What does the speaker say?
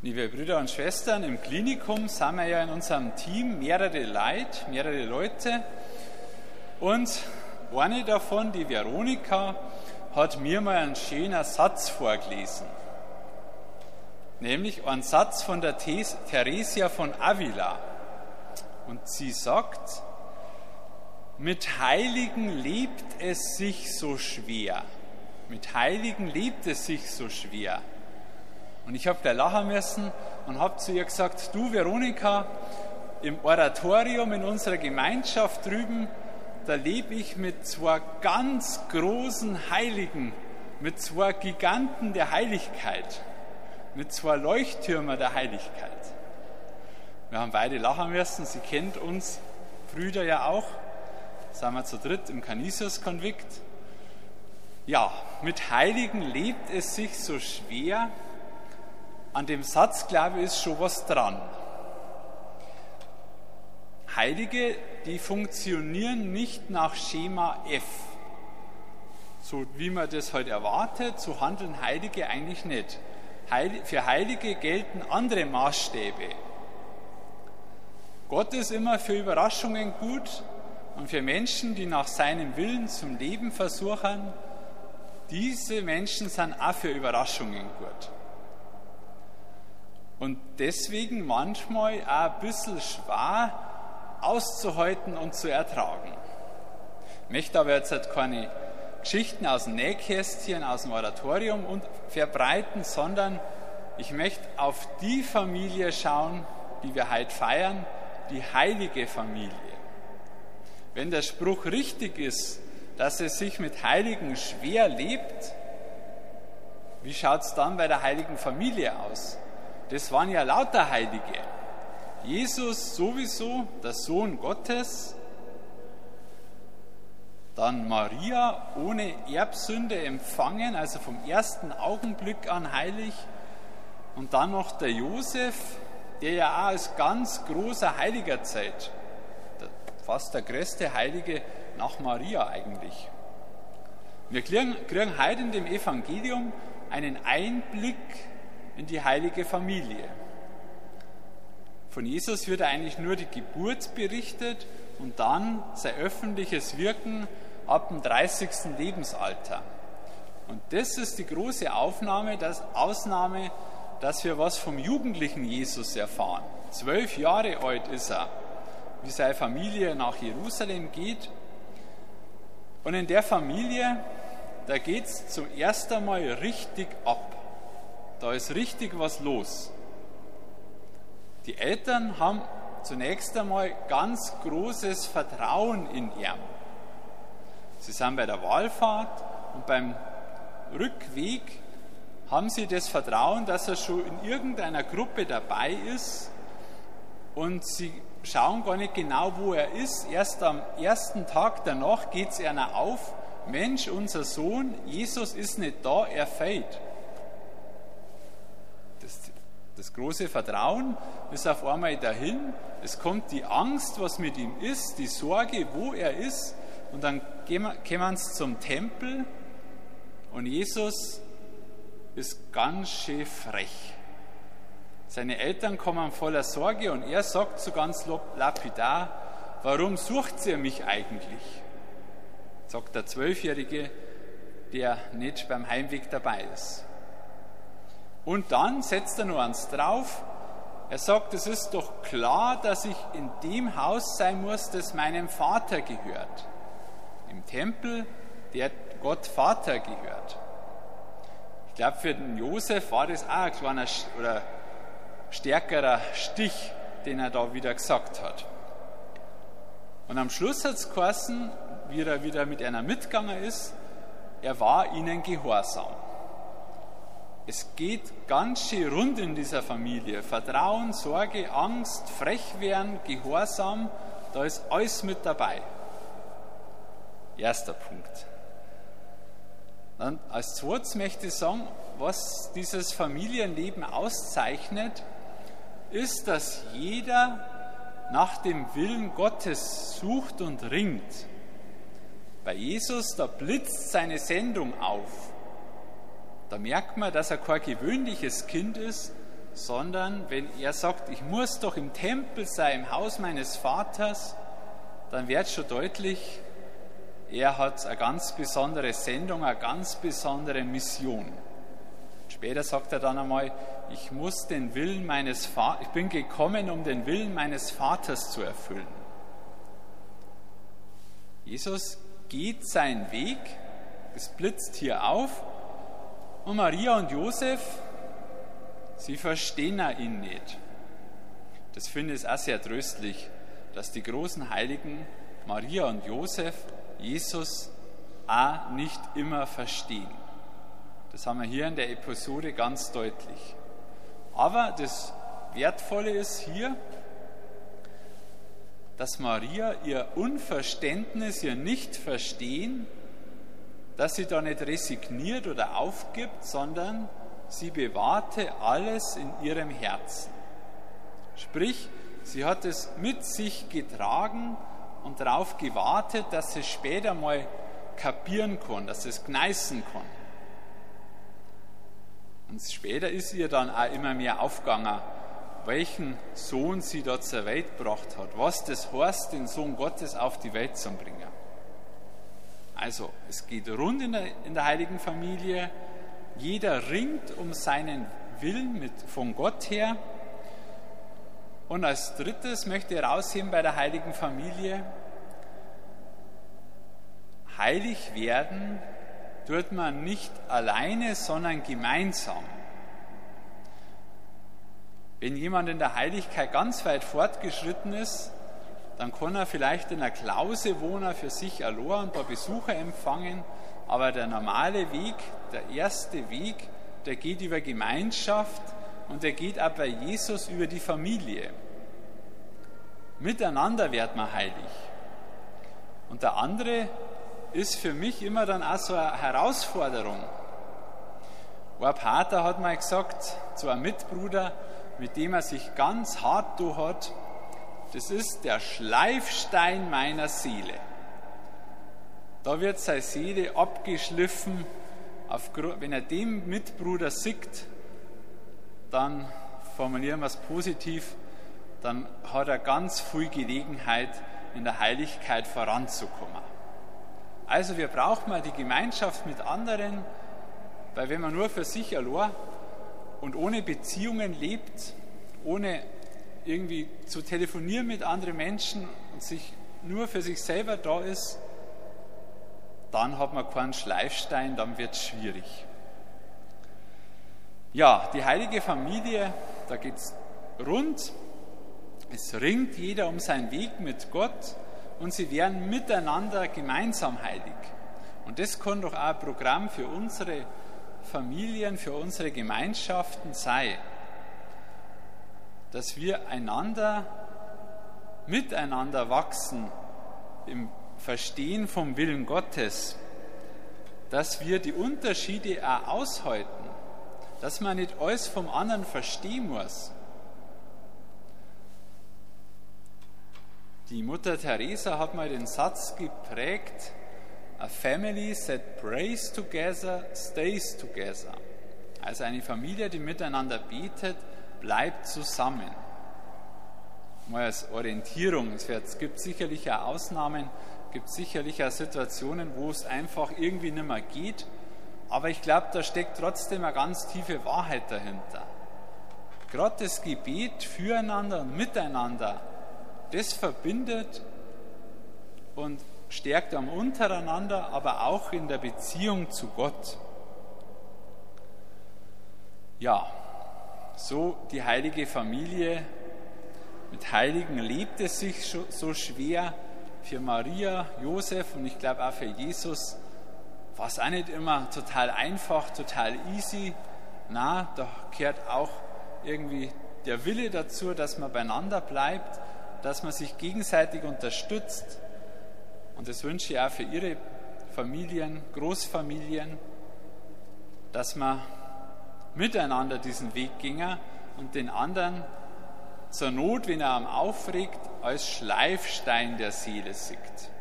Liebe Brüder und Schwestern, im Klinikum sind wir ja in unserem Team mehrere Leute. Und eine davon, die Veronika, hat mir mal einen schönen Satz vorgelesen. Nämlich einen Satz von der Theresia von Avila. Und sie sagt, mit Heiligen lebt es sich so schwer. Mit Heiligen lebt es sich so schwer. Und ich habe gleich lachen müssen und habe zu ihr gesagt, du Veronika, im Oratorium in unserer Gemeinschaft drüben, da lebe ich mit zwei ganz großen Heiligen, mit zwei Giganten der Heiligkeit, mit zwei Leuchttürmen der Heiligkeit. Wir haben beide lachen müssen, sie kennt uns Brüder ja auch, sind wir zu dritt im Canisius-Konvikt. Ja, mit Heiligen lebt es sich so schwer. An dem Satz, glaube ich, ist schon was dran. Heilige, die funktionieren nicht nach Schema F. So wie man das heute erwartet, so handeln Heilige eigentlich nicht. Für Heilige gelten andere Maßstäbe. Gott ist immer für Überraschungen gut und für Menschen, die nach seinem Willen zum Leben versuchen, diese Menschen sind auch für Überraschungen gut. Und deswegen manchmal auch ein bisschen schwer auszuhalten und zu ertragen. Ich möchte aber jetzt halt keine Geschichten aus dem Nähkästchen, aus dem Oratorium verbreiten, sondern ich möchte auf die Familie schauen, die wir heute feiern, die heilige Familie. Wenn der Spruch richtig ist, dass es sich mit Heiligen schwer lebt, wie schaut es dann bei der heiligen Familie aus? Das waren ja lauter Heilige. Jesus sowieso, der Sohn Gottes, dann Maria ohne Erbsünde empfangen, also vom ersten Augenblick an heilig, und dann noch der Josef, der ja auch als ganz großer Heiliger zählt, fast der größte Heilige nach Maria eigentlich. Wir kriegen heute in dem Evangelium einen Einblick in die heilige Familie. Von Jesus wird eigentlich nur die Geburt berichtet und dann sein öffentliches Wirken ab dem 30. Lebensalter. Und das ist die große Ausnahme, dass wir was vom jugendlichen Jesus erfahren. 12 Jahre alt ist er, wie seine Familie nach Jerusalem geht. Und in der Familie, da geht es zum ersten Mal richtig ab. Da ist richtig was los. Die Eltern haben zunächst einmal ganz großes Vertrauen in ihn. Sie sind bei der Wallfahrt und beim Rückweg haben sie das Vertrauen, dass er schon in irgendeiner Gruppe dabei ist, und sie schauen gar nicht genau, wo er ist. Erst am ersten Tag danach geht es ihnen auf, Mensch, unser Sohn, Jesus ist nicht da, er fehlt. Das große Vertrauen ist auf einmal dahin, es kommt die Angst, was mit ihm ist, die Sorge, wo er ist, und dann kommen sie zum Tempel und Jesus ist ganz schön frech. Seine Eltern kommen voller Sorge und er sagt so ganz lapidar, warum sucht ihr mich eigentlich? Sagt der 12-Jährige, der nicht beim Heimweg dabei ist. Und dann setzt er noch eins drauf. Er sagt, es ist doch klar, dass ich in dem Haus sein muss, das meinem Vater gehört. Im Tempel, der Gott Vater gehört. Ich glaube, für den Josef war das auch ein kleiner oder stärkerer Stich, den er da wieder gesagt hat. Und am Schluss hat es geheißen, wie er wieder mit einer mitgegangen ist, er war ihnen gehorsam. Es geht ganz schön rund in dieser Familie. Vertrauen, Sorge, Angst, Frechwerden, Gehorsam, da ist alles mit dabei. Erster Punkt. Dann als zweites möchte ich sagen, was dieses Familienleben auszeichnet, ist, dass jeder nach dem Willen Gottes sucht und ringt. Bei Jesus, da blitzt seine Sendung auf. Da merkt man, dass er kein gewöhnliches Kind ist, sondern wenn er sagt, ich muss doch im Tempel sein, im Haus meines Vaters, dann wird schon deutlich, er hat eine ganz besondere Sendung, eine ganz besondere Mission. Später sagt er dann einmal, ich bin gekommen, um den Willen meines Vaters zu erfüllen. Jesus geht seinen Weg, es blitzt hier auf, und Maria und Josef, sie verstehen ihn nicht. Das finde ich auch sehr tröstlich, dass die großen Heiligen Maria und Josef Jesus auch nicht immer verstehen. Das haben wir hier in der Episode ganz deutlich. Aber das Wertvolle ist hier, dass Maria ihr Unverständnis, ihr Nicht-Verstehen, dass sie da nicht resigniert oder aufgibt, sondern sie bewahrte alles in ihrem Herzen. Sprich, sie hat es mit sich getragen und darauf gewartet, dass sie es später mal kapieren kann, dass sie es gneißen kann. Und später ist ihr dann auch immer mehr aufgegangen, welchen Sohn sie da zur Welt gebracht hat, was das heißt, den Sohn Gottes auf die Welt zu bringen. Also, es geht rund in der heiligen Familie, jeder ringt um seinen Willen von Gott her. Und als drittes möchte ich herausheben bei der heiligen Familie, heilig werden tut man nicht alleine, sondern gemeinsam. Wenn jemand in der Heiligkeit ganz weit fortgeschritten ist, dann kann er vielleicht in einer Klause wohnen, für sich allein ein paar Besucher empfangen, aber der normale Weg, der erste Weg, der geht über Gemeinschaft und der geht auch bei Jesus über die Familie. Miteinander wird man heilig. Und der andere ist für mich immer dann auch so eine Herausforderung. Ein Pater hat mal gesagt zu einem Mitbruder, mit dem er sich ganz hart hat, das ist der Schleifstein meiner Seele. Da wird seine Seele abgeschliffen. Wenn er den Mitbruder sieht, dann formulieren wir es positiv, dann hat er ganz viel Gelegenheit, in der Heiligkeit voranzukommen. Also wir brauchen mal die Gemeinschaft mit anderen, weil wenn man nur für sich allein und ohne Beziehungen lebt, ohne irgendwie zu telefonieren mit anderen Menschen und sich nur für sich selber da ist, dann hat man keinen Schleifstein, dann wird es schwierig. Ja, die heilige Familie, da geht es rund, es ringt jeder um seinen Weg mit Gott und sie werden miteinander gemeinsam heilig. Und das kann doch auch ein Programm für unsere Familien, für unsere Gemeinschaften sein, dass wir miteinander wachsen im Verstehen vom Willen Gottes, dass wir die Unterschiede auch aushalten, dass man nicht alles vom anderen verstehen muss. Die Mutter Teresa hat mal den Satz geprägt, a family that prays together stays together. Also eine Familie, die miteinander betet, bleibt zusammen. Mal als Orientierung. Es gibt sicherlich auch Ausnahmen, gibt sicherlich auch Situationen, wo es einfach irgendwie nicht mehr geht. Aber ich glaube, da steckt trotzdem eine ganz tiefe Wahrheit dahinter. Gerade das Gebet füreinander und miteinander, das verbindet und stärkt am untereinander, aber auch in der Beziehung zu Gott. Ja, so die heilige Familie. Mit Heiligen lebt es sich so schwer. Für Maria, Josef und ich glaube auch für Jesus war es auch nicht immer total einfach, total easy. Na, da gehört auch irgendwie der Wille dazu, dass man beieinander bleibt, dass man sich gegenseitig unterstützt. Und das wünsche ich auch für Ihre Familien, Großfamilien, dass man miteinander diesen Weg ginge und den anderen zur Not, wenn er am aufregt, als Schleifstein der Seele sieht.